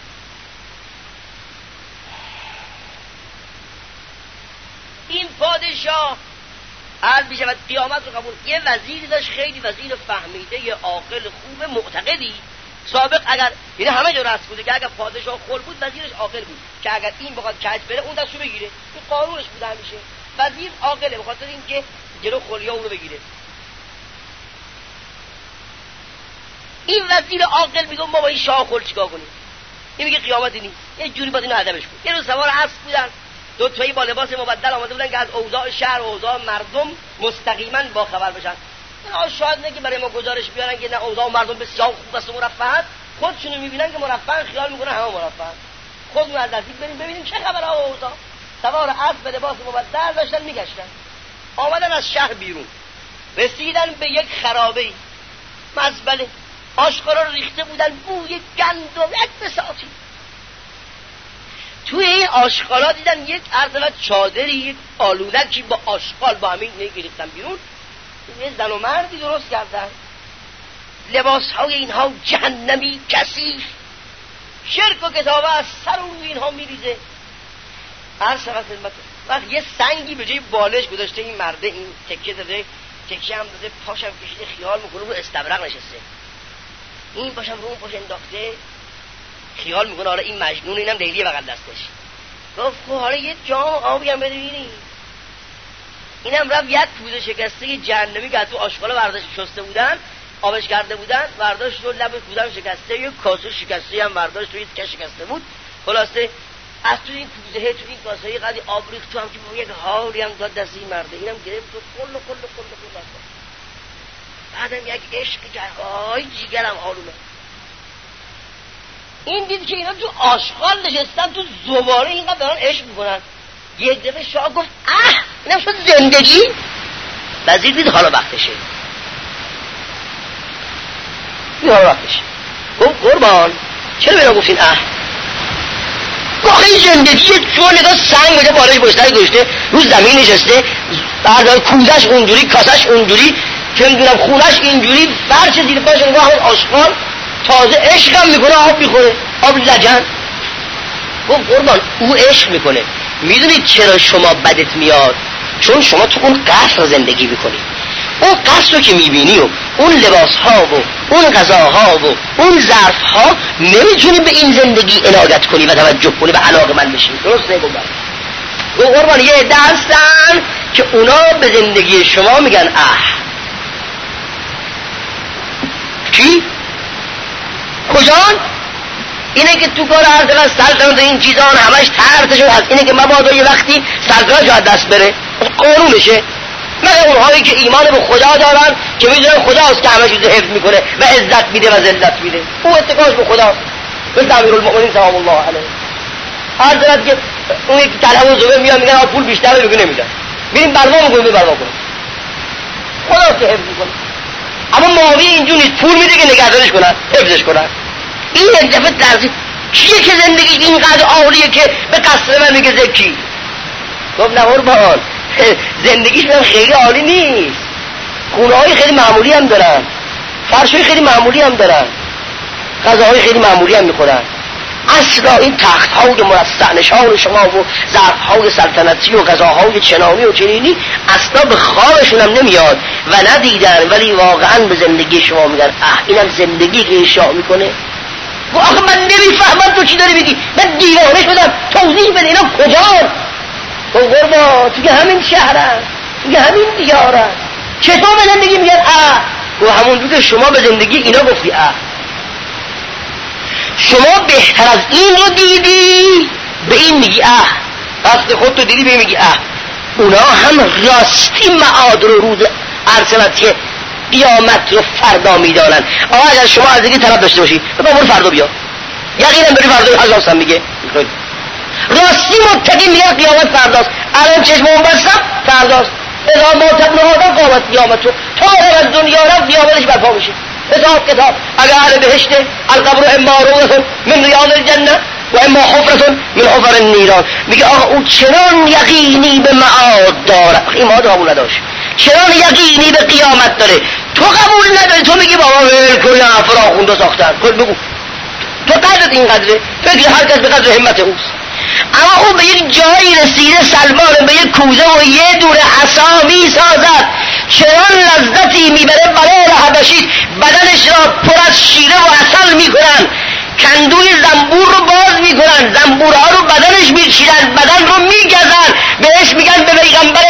این پادشاه عرض میشود قیامت رو قبول. یه وزیری داشت، خیلی وزیر فهمیده، یه عاقل خوب، معتقدی. سابق اگر یعنی همه جا رسم بوده که اگر پادشاه خل بود وزیرش عاقل بود که اگر این بخواد کج بره اون دستو بگیره. این قانونش بوده همیشه. وزیر عاقله، به خاطر اینکه جلو خلیا اون رو بگیره. این وزیر عاقل میگه ما با این شاه خل چیکار کنیم؟ این میگه قیامتی نیست، یه جوری باید اینو هدمش کنیم. یه روز سوار اسب بودن، دو تایی با لباس مبدل آمده بودن که از اوضاع شهر و اوضاع مردم مستقیما با خبر بشن. اینا شاید نه که برای ما گزارش بیارن که نه اوضاع مردم بسیار خوب است و مرفه، خودشونو میبینن که مرفه، خیال میکنن همه مرفه. خودمون از نزدیک بریم ببینیم چه خبره اوضاع. سوار اسب به لباس مبدل داشتن میگشتن. آمدن از شهر بیرون، رسیدن به یک خرابه‌ای، مزبله، آشغالا رو ریخته بودن، بوی گندم یک بساطی. توی این آشغالا دیدن یک عرض چادری، یک آلونکی با آشغال با همین ریختن بیرون. یه زن و مردی درست کردن، لباسهای اینها جهنمی کثیف، شرک و کتابه از سر و روی اینها میریزه. هر سقط خدمت وقت یه سنگی به جای بالش گذاشته این مرده، این تکیه داده، تکیه هم داده، پاشم کشیده، خیال میکنه رو استبرق نشسته، این پاشم رو اون پاش انداخته، خیال میکنه آره این مجنون، اینم لیلی بغل دستش. گفت خب حالا یه جام آبی هم بده ببینی. اینم رفت یک کوزه شکسته جهنمی که تو آشغالا برداشت شسته بودن، آبش کرده بودن، برداشت رو لب کوزه شکسته، یه کاسه شکسته هم برداشت، توی تکه شکسته بود، خلاصه از تو این کوزه تو این کاسه قدی آب ریخت تو هم که با یک حالی هم داد دست این مرده، اینم گرفت و کل بعدم یک عشق جهای جیگرم آلومه. این دید که اینا تو آشغال نشستن، تو زباله اینقدر دارن عشق میکنن. یک دفعه شاه گفت اینم شد زندگی. وزیر دید حالا وقتشه، حالا وقتشه. گفت قربان چرا بینا گفتین گفت این زندگی چون نگاه سنگ بده بالش بشتر گذاشته، رو زمین نشسته، بردار کوزش اونجوری، کاسش اونجوری، که میدونم خونش اینجوری، فرش زیر پاش نگاه همون آشغال، تازه عشقم میکنه، آب میخوره، آب لجن. گفت قربان او عشق میکنه، میدونید چرا شما بدت میاد؟ چون شما تو اون قصر زندگی میکنید. اون قصر رو که میبینی و اون لباس ها و اون غذاها و اون ظرف ها نمیتونی به این زندگی عنایت کنی و توجه کنی و علاقه من بشی. درست نگم گفت قربان یه عده هستن که اونا به زندگی شما میگن چی؟ کجان؟ اینه که تو کار عرض سلطنت این چیزان همش ترتشون هست، اینه که مبادا یه وقتی سلطنت جا دست بره، قانونشه. مگه اونهایی که ایمان به خدا دارن که میدونن خداست که همه چیز حفظ میکنه و عزت میده و ذلت میده، او اتکاش به خدا. مثل امیرالمؤمنین سلام الله علیه، هر طرف که اون یکی طلب و زبه میان میگن پول بیشتره بگو نمیدن، میریم بروا میکنیم بروا کنیم، خدا که حفظ میکنه. اما معاویه اینجور نیست، پول میده که نگهدارش کنن، حفظش کنن. این یک دفعه ترسید کیه که زندگی اینقدر عالیه که به قصر من میگه زکی؟ گفت نه قربان زندگیش من خیلی عالی نیست، خونه های خیلی معمولی هم دارن، فرش های خیلی معمولی هم دارن، غذاهای خیلی معمولی هم میخورن. اصلا این تخت های مرصع نشان شما و ظرف های سلطنتی و غذاهای چنانی و چنینی اصلا به خوابشون هم نمیاد و ندیدن، ولی واقعا به زندگی شما میگن اینم زندگی که اشاع میکنه. و آخه من نمیفهمم تو چی داری میگی، من دیوانه شدم، توضیح بده اینا کجان؟ و قربا تو که همین شهرن، تو که همین دیارن، چطور به زندگی میگن و همون که شما به زندگی اینا گفتی شما بهتر از این رو دیدی به این میگی قصد خود تو دیدی به این میگی اونا هم راستی معاد رو روز عرصمتی قیامت رو فردا میدانن. اگر شما از دیگه طرف داشته باشی برو فردا بیا، یقینا بری فردا از آسان میگه راستی متقی میگن قیامت فرداست. الان چشمون بستم فرداست، اذا ما تبن آدم قامت قیامت رو تا از دنیا رفت قیامتش برپا میشه. حساب کتاب اگر اهل بهشته القبر اما روضة من ریاض الجنه و اما حفرة من حفر النیران. میگه آقا او چنان یقینی به معاد داره، این معاد قبول نداشت، چنان یقینی به قیامت داره، تو قبول نداری، تو میگی بابا ول کن افرا خونده ساختن کن بگو تو قدرت این قدره، فکر هر کس به قدر همت اوست. اما او به یک جایی رسیده سلمان به یک کوزه و یه دور عصا میسازد، چنان لذتی میبره بلال حبشید بدنش را پر از شیره و عسل میکنن، کندوی زنبور رو باز میکنن، زنبورها رو بدنش میچینن، بدن رو میگزن، بهش میگن به پیغمبر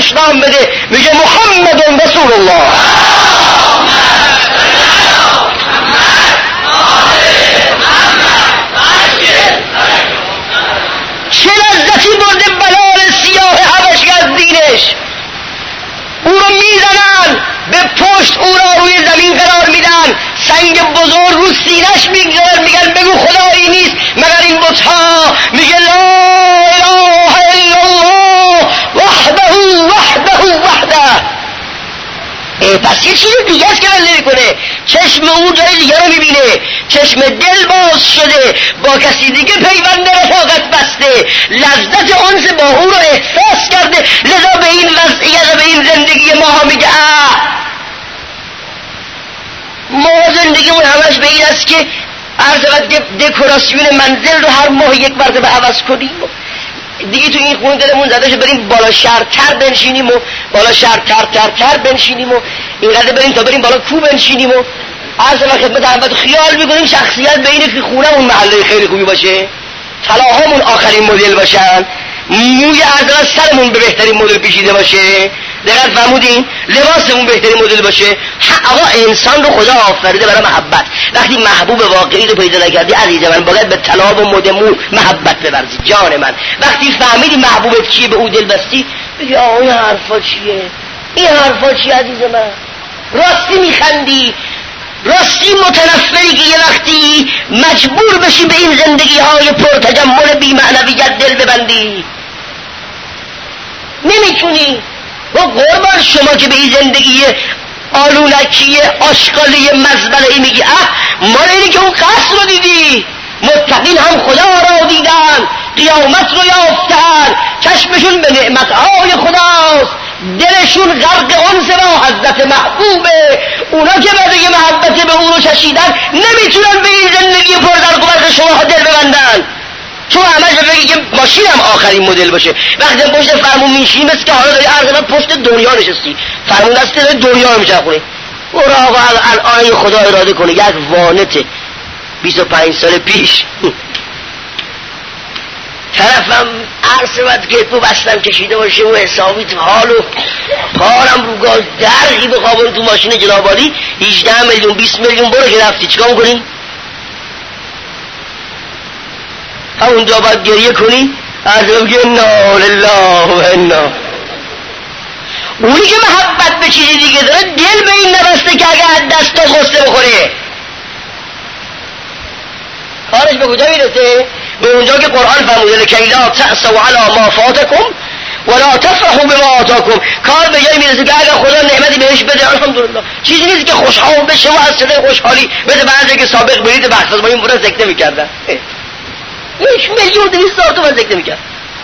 براش نام بده، میگه محمد رسول الله. چه لذتی برده بلال سیاه حبشی از دینش. او رو میزنن به پشت، او را روی زمین قرار میدن، سنگ بزرگ رو سینش میگذارن، میگن بگو خدایی نیست مگر این بت‌ها. میگه لا اله الا الله وحده وحده وحده. پس یه چیز دیگه است که من نمیکنه، چشم اون جای دیگه رو میبینه، چشم دل باز شده، با کسی دیگه پیوند رفاقت بسته، لذت انس با او رو احساس کرده. لذا به این وضعیت، به این زندگی ما میگه ما زندگیمون همش به این است که عرض وقت دکوراسیون منزل رو هر ماه یک مرتبه عوض کنیم. دیگه تو این خونه دلمون زده شد بریم بالا شهرتر بنشینیم و بالا شهرتر بنشینیم و اینقدر بریم تا بریم بالا کو بنشینیم و عرض و خدمت احمد خیال میکنیم شخصیت به اینه که خونمون محله خیلی خوبی باشه، طلاهامون آخرین مدل باشن، موی عرض و سرمون به بهترین مدل پیچیده باشه، دقیق فرمودین، لباسمون بهترین مدل باشه. آقا انسان رو خدا آفریده برای محبت. وقتی محبوب واقعی رو پیدا نکردی عزیز من، باید به طلا و مد مو محبت بورزی جان من. وقتی فهمیدی محبوبت چیه، به او دل بستی، بگی آقا این حرفا چیه، این حرفا چیه عزیز من. راستی میخندی، راستی متنفری که یه وقتی مجبور بشی به این زندگی های پرتجمل بی معنویت دل ببندی، نمیتونی. و قربان شما که به این زندگی آلونکی آشغالی مزبله میگی مال اینی که اون قصر رو دیدی. متقین هم خدا را دیدن، قیامت رو یافتن، چشمشون به نعمتهای خداست، دلشون غرق انس با حضرت محبوبه. اونا که برای محبت به اون رو چشیدن نمیتونن به این زندگی پردرق و برق شما دل ببندن. تو همش بگی که ماشینم آخرین مدل باشه، وقتی پشت فرمون میشی مثل که حالا داری عرض من پشت دنیا نشستی، فرمون دسته داری دنیا رو میچرخونی. برو آقا الان خدا اراده کنه یک وانته 25 سال پیش طرفم عرض وقت که تو بستم کشیده باشه و حسابی تو حال و پارم رو گاز درگی بخوابون تو ماشین جنابالی 18 میلیون 20 میلیون برو که رفتی چیکار میکنی؟ همونجا باید گریه کنی، عرض بگی انا لله و انا. اونی که محبت به چیزی دیگه داره دل به این نبسته که اگه دست تا غصه بخوره کارش به کجا میرسه؟ به اونجا که قرآن فرموده لکی لا تأسوا علی ما فاتکم ولا تفرحوا بما آتاکم. کار به جایی میرسه که اگه خدا نعمتی بهش بده الحمدلله، چیزی نیست که خوشحال بشه و از صدای خوشحالی بده بعضی که سابق برید بحث با این بودن سکته میکردن 1,200,000 تومان ذکر میکرد.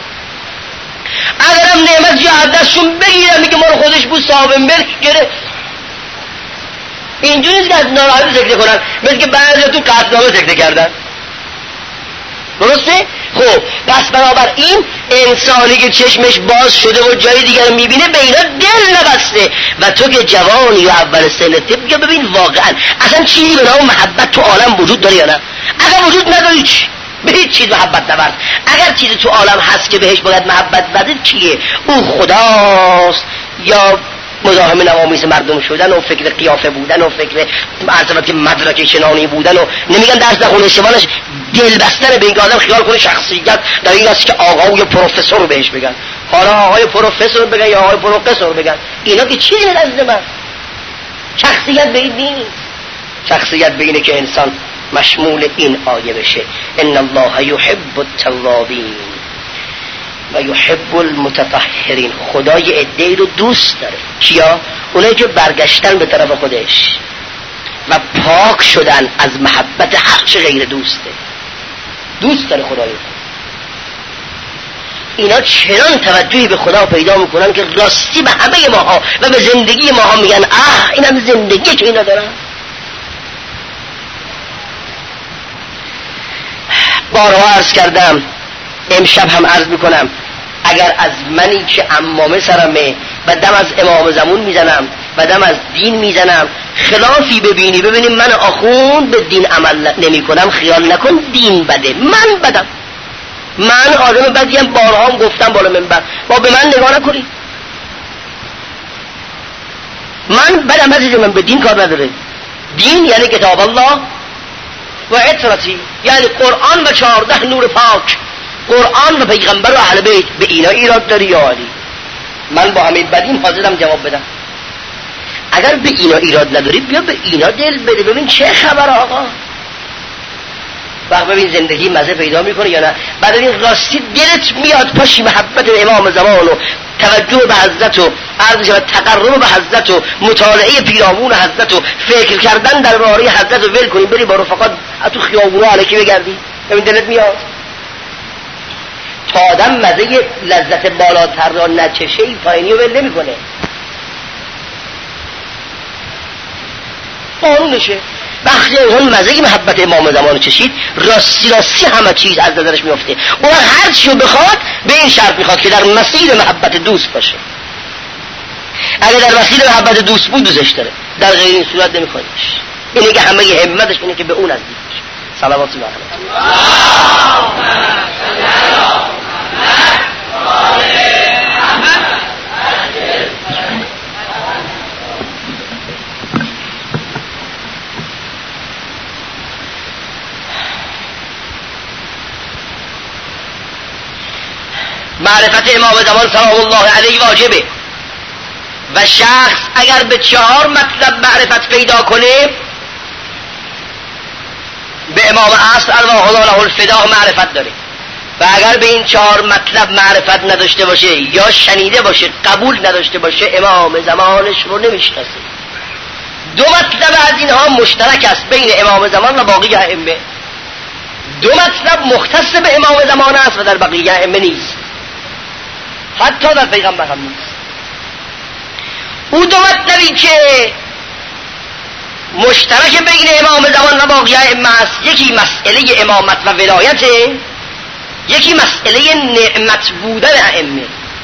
اگرم نعمت جا دستشون بگیرم میگه ما رو خودش بود صاحب ملک گره. اینجور نیست که از ناراحتی ذکر کنن، مثل که بعضی تو قطعنامه ذکر کردن. درسته؟ خب پس بنابر این انسانی که چشمش باز شده و جای دیگر میبینه به اینا دل نبسته. و تو که جوانی و اول سنته بگه ببین واقعا اصلا چیزی به نام محبت تو عالم وجود داره یا نه؟ اگر وجود نداری چی؟ به هیچ چیز محبت نبرد. اگر چیزی تو عالم هست که بهش باید محبت بده چیه؟ او خداست یا مزاحم نوامیس مردم شدن و فکر قیافه بودن و فکر معذرت مدرک شنانی بودن و نمیگن درس نخونه اشتباهش دل بستن به این آدم خیال کنه شخصیت در این است که آقای پروفسور بهش بگن، حالا آقای پروفسور بگن یا آقای پروفسور بگن، اینا که چیه از من؟ شخصیت به این نیست. شخصیت به اینه که انسان مشمول این آیه بشه ان الله یحب التوابین و یحب المتطهرین. خدای عده‌ای رو دوست داره. کیا؟ اونایی که برگشتن به طرف خودش و پاک شدن از محبت هر چه غیر دوسته. دوست داره خدای. اینا چنان توجهی به خدا پیدا میکنن که راستی به همه ماها و به زندگی ماها میگن این هم زندگی که اینا دارن. بارها عرض کردم، امشب هم عرض میکنم، اگر از منی که عمامه سرمه و دم از امام زمان میزنم و دم از دین میزنم خلافی ببینی من آخوند به دین عمل نمی کنم، خیال نکن دین بده، من بدم، من آدم بدیم. بارها هم گفتم بالا منبر، با به من نگاه نکنی. من بدم از من به دین کار نداره. دین یعنی کتاب الله و عطرتی، یعنی قرآن و 14 نور پاک، قرآن و پیغمبر و اهل بیت. به اینا ایراد داری یا علی؟ من با همین بدین حاضرم جواب بدم. اگر به اینا ایراد نداری بیا به اینا دل بده، ببین چه خبر آقا. وقت ببین زندگی مزه پیدا میکنه یا نه. بعد این راستی دلت میاد پاشی محبت امام زمان و توجه به حضرت و عرض و تقرب به حضرت و مطالعه پیرامون حضرت و فکر کردن درباره حضرت و ول کنی بری با رفقات تو خیابونا الکی بگردی. ببین دلت میاد. تا آدم مزه لذت بالاتر را نچشه ای پایینی رو ول نمیکنه. قانونشه. وقتی اون مزه محبت امام زمان چشید راستی همه چیز از نظرش میفته. اون هر چیو بخواد به این شرط میخواد که در مسیر محبت دوست باشه. اگر در مسیر محبت دوست بود دوستش داره، در غیر این صورت نمیخوادش. اینه که همه همتش اینه که به اون نزدیک بشه. صلوات الله معرفت امام زمان سلام الله علیه واجبه و شخص اگر به 4 مطلب معرفت پیدا کنه به امام عصر ارواح الله له الفداء معرفت داره. و اگر به این 4 مطلب معرفت نداشته باشه یا شنیده باشه قبول نداشته باشه امام زمانش رو نمیشناسه. 2 مطلب از اینها مشترک است بین امام زمان و باقی ائمه. 2 مطلب مختص به امام زمان است و در بقیه ائمه نیست، حتی در پیغمبر هم نیست. او 2 مطلبی که مشترک بین امام زمان و باقی ائمه است، یکی مسئله امامت و ولایته، یکی مسئله نعمت بودن ائمه.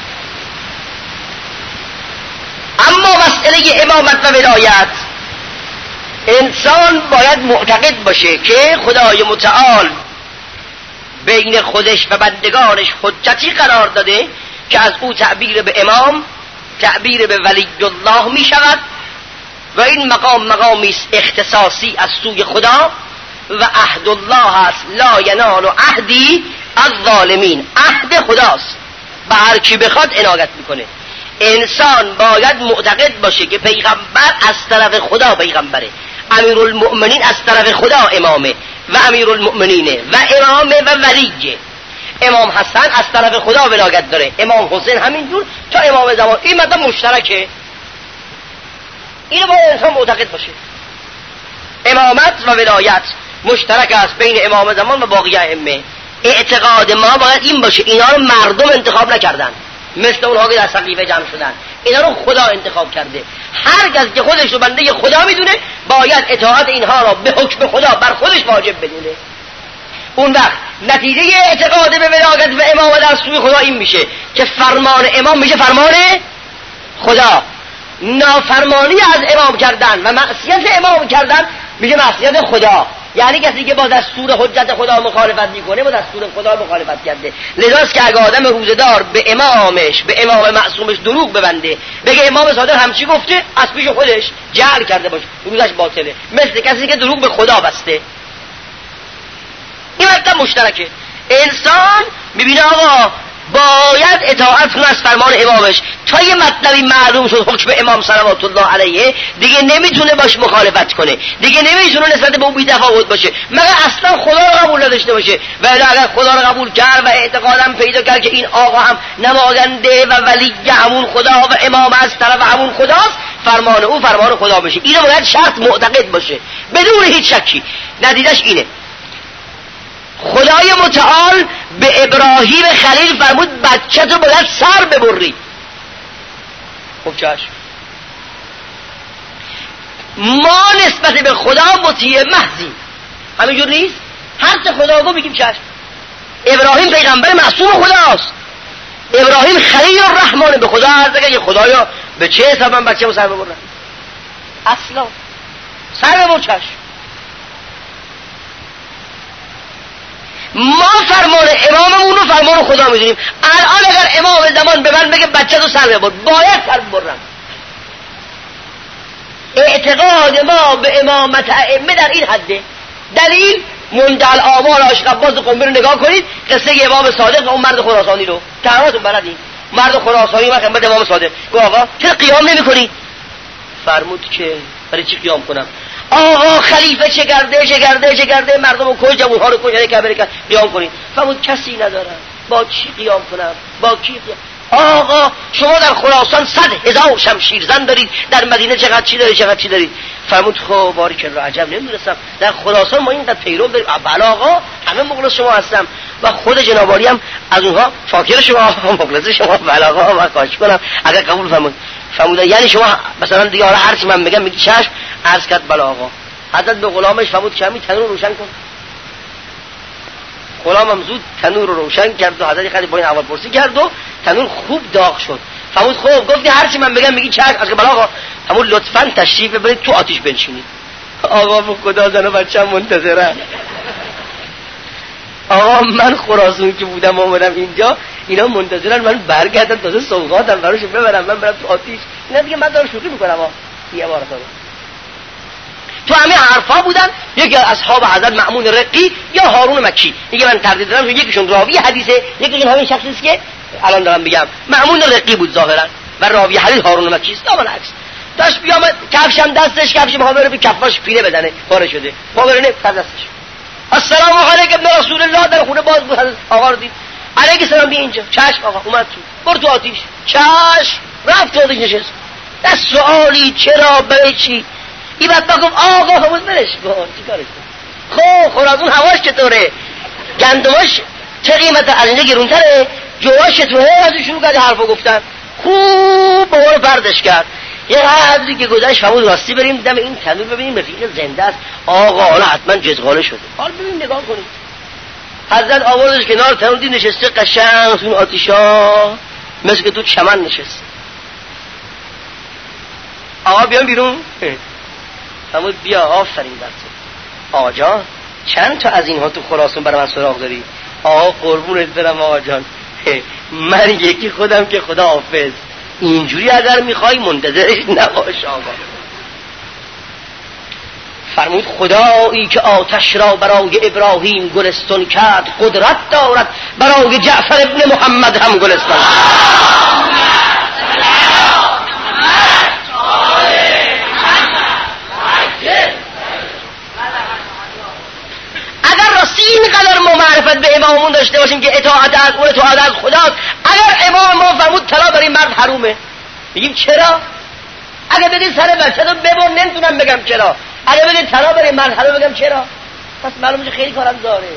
اما مسئله امامت و ولایت انسان باید معتقد باشه که خدای متعال بین خودش و بندگانش حجتی قرار داده که از او تعبیر به امام، تعبیر به ولی الله می شود و این مقام مقامی است اختصاصی از سوی خدا و عهد الله است لا ینال عهدی الظالمین. عهد خداست به هر کی بخواد عنایت میکنه. انسان باید معتقد باشه که پیغمبر از طرف خدا پیغمبره، امیرالمؤمنین از طرف خدا امامه و امیرالمؤمنینه و امامه و ولیه. امام حسن از طرف خدا ولایت داره، امام حسین همینجور تا امام زمان. این مطلب مشترکه، اینو باید انسان معتقد باشه. امامت و ولایت مشترک است بین امام زمان و باقی ائمه. اعتقاد ما باید این باشه اینا رو مردم انتخاب نکردن مثل اونها که در سقیفه جمع شدن، اینا رو خدا انتخاب کرده. هر کس که خودش رو بنده خدا میدونه باید اطاعت اینها را به حکم خدا بر خودش واجب بدونه. اون وقت نتیجه اعتقاد به ولایت و امامت در سوی خدا این میشه که فرمان امام میشه فرمان خدا، نافرمانی از امام کردن و معصیت امام کردن میشه معصیت خدا. یعنی کسی که با دستور حجت خدا مخالفت میکنه با دستور خدا مخالفت کرده. لذاست که اگه آدم روزدار به امامش، به امام معصومش دروغ ببنده بگه امام صادق همچی گفته، از پیش خودش جعل کرده باشه، روزش باطله. مثل کسی که دروغ به خدا بسته. این مطلب مشترکه. انسان میبینه آقا باید اطاعت کنه از فرمان امامش. تا یه مطلبی معلوم شد حکم امام صلوات الله علیه دیگه نمیتونه باش مخالفت کنه، دیگه نمیتونه نسبت به اون بی‌تفاوت باشه مگر اصلا خدا رو قبول نداشته باشه. و اگر خدا رو قبول کرد و اعتقادم پیدا کرد که این آقا هم نماینده و ولی همون خدا و امام از طرف همون خداست، فرمان او فرمان خدا بشه. اینو باید شرط معتقد باشه بدون هیچ شکی. نتیجهش اینه خدای متعال به ابراهیم خلیل فرمود بچه تو باید سر ببری. خب چشم. ما نسبت به خدا مطیع محضیم، همینجور نیست؟ هر چه خدا گفت بگیم چشم. ابراهیم پیغمبر معصوم خداست، ابراهیم خلیل الرحمن، به خدا عرض کرد خدایا به چه حساب من بچه رو سر ببرم؟ اصلا سر ببر چشم. ما فرمان اماممون رو فرمان خدا میدونیم. الان اگر امام زمان به من بگه بچه تو سر ببر، باید سر ببرم. اعتقاد ما به امامت ائمه در این حده. دلیل مندل آمار عاشق عباس قمی رو نگاه کنید، قصه امام صادق و اون مرد خراسانی رو که همتون بلدین. مرد خراسانی و خدمت امام صادق گفت آقا چرا قیام نمی‌کنی؟ فرمود که برای چی قیام کنم؟ آقا خلیفه چه کرده مردم رو کج، جوان‌ها رو کج، کرد قیام کنید. فرمود کسی ندارم، با چی قیام کنم؟ با کی قیام؟ آقا شما در خراسان 100,000 شمشیر زن دارید، در مدینه چقدر چی دارید؟ فرمود خب باریکالله، عجب نمی‌دونستم در خراسان ما اینقدر پیرو داریم. بله آقا همه مخلص شما هستم و خود جنابالی هم از اونها فاکر شما، مخلص شما. بله آقا من کاش کنم اگر قبول فرمود یعنی شما مثلا دیگه حالا هر چی من بگم میگی چشم. عرض کرد بله آقا. حضرت به غلامش فرمود کمی تنور روشن کن. غلامم زود تنور رو روشن کرد و حضرت خیلی با این اول پرسی کرد و تنور خوب داغ شد. فرمود خب گفتی هر چی من بگم میگی چشم. از که بله آقا. فرمود لطفاً تشریف ببرید تو آتش بنشینید. آقا به خدا زن و بچه‌م منتظرن. آقا من خراسان که بودم اومدم اینجا، اینا منتظرن من برگردم تازه سوغاتم براشون ببرم، من برم تو آتش. اینا دیگه من دارم شوخی میکنم. یه بار تو همه حرفا بودن. یکی از اصحاب حضرت مأمون رقی یا هارون مکی، دیگه من تردید دارم یکیشون راوی حدیثه، یکیشون همین شخصی است که الان دارم میگم. مأمون رقی بود ظاهرا و راوی حدیث هارون مکی است. بالعکس داشت بیامد کفشم دستش، کفش ما بره به کفاش پیره بزنه، پاره شده، ما برنه سر دستش. السلام علیکم ابن رسول الله. در خونه باز بود. حضرت آقا رو دید. علیک السلام. بیا اینجا. چشم آقا. اومد تو. برو تو آتیش. چشم. رفت تو آتیش نشست. دست سوالی چرا برای چی؟ این وقت گفت آقا همون برش کن. چی کارش کن؟ خب خراسان هواش چطوره؟ گندماش چه قیمته؟ از اینجا گرونتره. جواش چطوره؟ از شروع کرد حرفو گفتن. خوب به اون پردش کرد. یه حدی که گذشت فرمود راستی بریم دم این تنور ببینیم رفیق زنده است. آقا حالا حتما جزغاله شده. حالا ببین نگاه کنید. حضرت آوردش کنار تنور، دید نشسته قشنگ تو آتیشا مثل که تو چمن نشسته. آقا بیان بیرون. فرمود بیا آفرین بر تو. آقا جان چند تا از اینها تو خراسان برای من سراغ داری؟ آقا قربونت برم آقا جان، من یکی خودم که خدا حافظ. اینجوری اگر میخوای منتظرش نباش آقا. فرمود خدایی که آتش را برای ابراهیم گلستان کرد، قدرت دارد برای جعفر ابن محمد هم گلستان. اگر راستی اینقدر ما معرفت به اماممون داشته باشیم که اطاعت از اون اطاعت از خداست، اگر امام ما فرمود طلا برای مرد حرومه، میگیم چرا؟ اگر بگید سر بچه رو ببر نمیتونم بگم چرا. اگر بگید طلا برای مرد حرومه بگم چرا. پس معلومه خیلی کارم داره.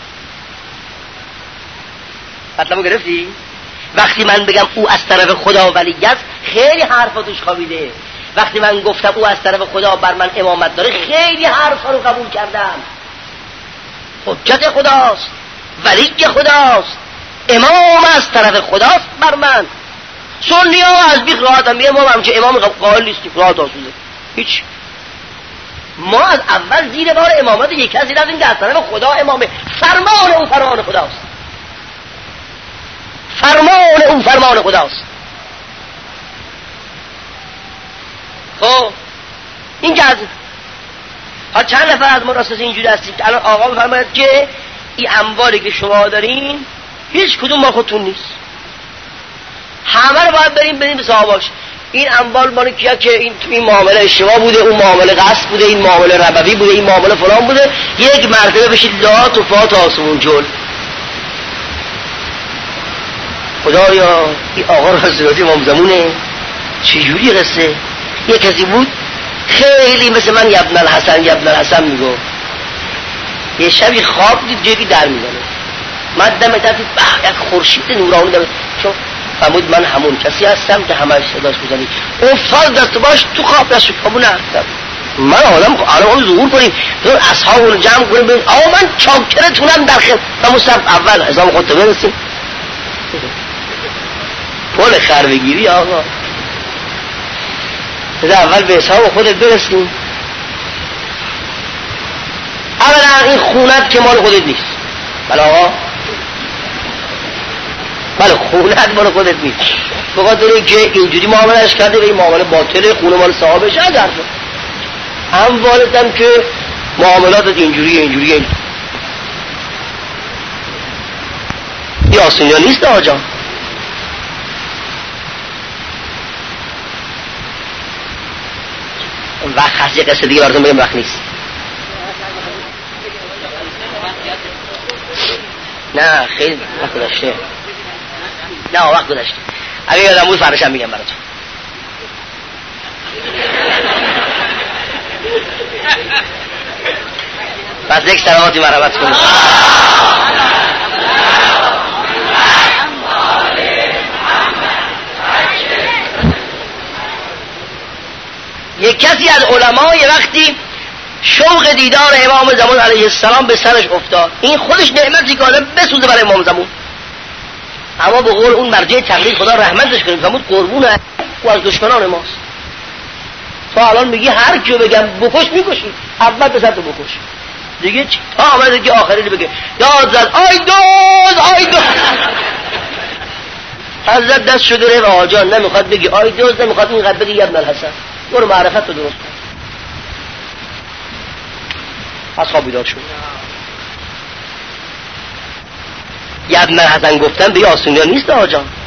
مطلبو گرفتی؟ وقتی من بگم او از طرف خدا ولی است، خیلی حرفا توش خوابیده. وقتی من گفتم او از طرف خدا بر من امامت داره، خیلی حرفا رو قبول کردم. حجت خداست، ولی خداست، امام از طرف خداست بر من. سنی ها از بیخ راحت هم امام همچه امام قائل نیستی، راحت آسوده هیچ. ما از اول زیر بار امامت یک کسی رفتیم که از طرف خدا امامه. فرمان او فرمان خداست، فرمان او فرمان خداست. خب این که از ها چند نفر از مراسس اینجوری هستید که الان آقا بفرماید که این اموالی که شما دارین هیچ کدوم ما خودتون نیست، همه رو باید بریم به صاحباش. این اموال مال کیا که این معامله اشتباه بوده، اون معامله قصد بوده، این معامله ربوی بوده، این معامله فلان بوده. یک مرتبه بشید لات و فات آسمون جل. خدایا این آقا حضرت امام زمونه چجوری قصه؟ یک کسی بود خیلی مثل من ابن الحسن میگو. یه شبی خواب دید جایی در میزنه، من دم تفت یک خورشید نورانی دم چون فرمود من همون کسی هستم که همش صداش میزنی. افتاد دست باش تو خواب دست خوابو نرفتم. من آدم الان ظهور کنیم تو اصحاب رو جمع کنیم ببین آقا من چاکرتونم در خدمت. من صف اول حساب خودت برسیم پول خر بگیری آقا، بذار اول به حساب خودت برسیم. اولا این خونت که مال خودت نیست. بله آقا، بله خونت مال خودت نیست. بخاطر اینکه اینجوری معاملهش کرده به این معامله باطله، خونه مال صاحبش. اگر اموالتم که معاملاتت اینجوریه یا آسونیا نیست آقا جان. وقت هست یه قصه دیگه براتون بگم، وقت نیست. نه خیلی وقت گذشته. نه وقت گذشته. اگه یادم بود فرشم میگم براتون. پس یک سلواتی مرحمت کنید. یک کسی از علما یه وقتی شوق دیدار امام زمان علیه السلام به سرش افتاد. این خودش نعمتی که آدم بسوزه برای امام زمان، اما به قول اون مرجع تقلید خدا رحمتش کنه فرمود قربون او از دشمنان ماست. تو الان میگی هر کیو بگم بکش میکشی، اول به سر تو بکش دیگه چی؟ تا آمده که آخری بگه داد زد آی دوز حضرت دست شده ره و آجان نمیخواد بگی آی دوز، نمیخواد اینقدر بگی ابن الحسن، برو معرفت رو درست کن. از خواب بیدار شد. ابن الحسن گفتن به آسونیا نیست آجان.